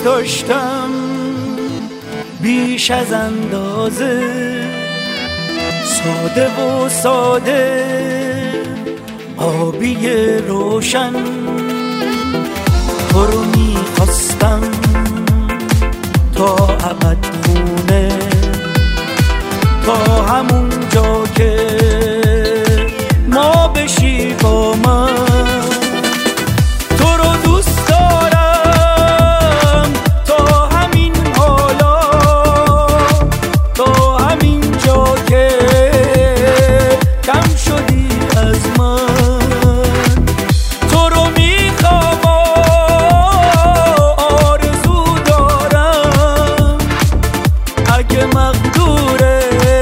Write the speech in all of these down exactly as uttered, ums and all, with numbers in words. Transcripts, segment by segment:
داشتم بیش از اندازه، ساده و ساده آبی روشن. تو رو میخواستم تا ابد خونه، تا همون جا که ما بشی با من. تو رو دوست دارم تا همین حالا، تا همین جا که کم شدی از من. تو رو میخوام آرزو دارم، اگه مقدوره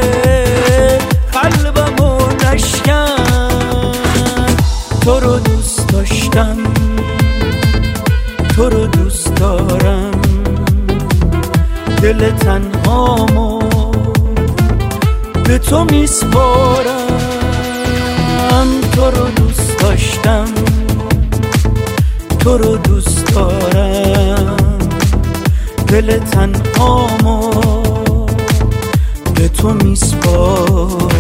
قلبمو نشکن. تو رو دوست داشتم، تو رو دوست دارم، دل تنهامو به تو میسپارم. تو رو دوست داشتم، تو رو دوست دارم، دل تنهامو به تو میسپارم.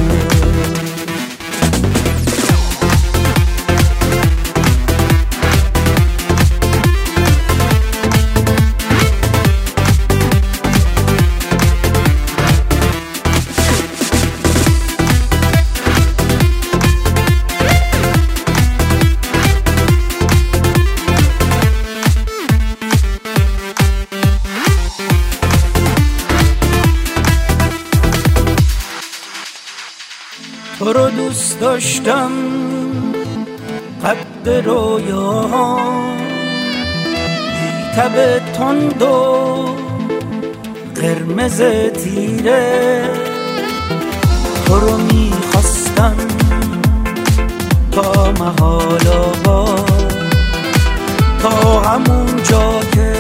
تو رو دوست داشتم قد رویاها، بی تب تند و قرمز تیره. تو رو میخواستم تا محال آباد، تا همون جا که